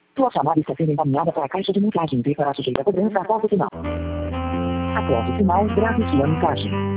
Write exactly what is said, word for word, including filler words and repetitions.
Tua chamada está sendo encaminhada para a caixa de mensagem P para sujeito a cobrança após o sinal. Após o sinal, grave sua mensagem.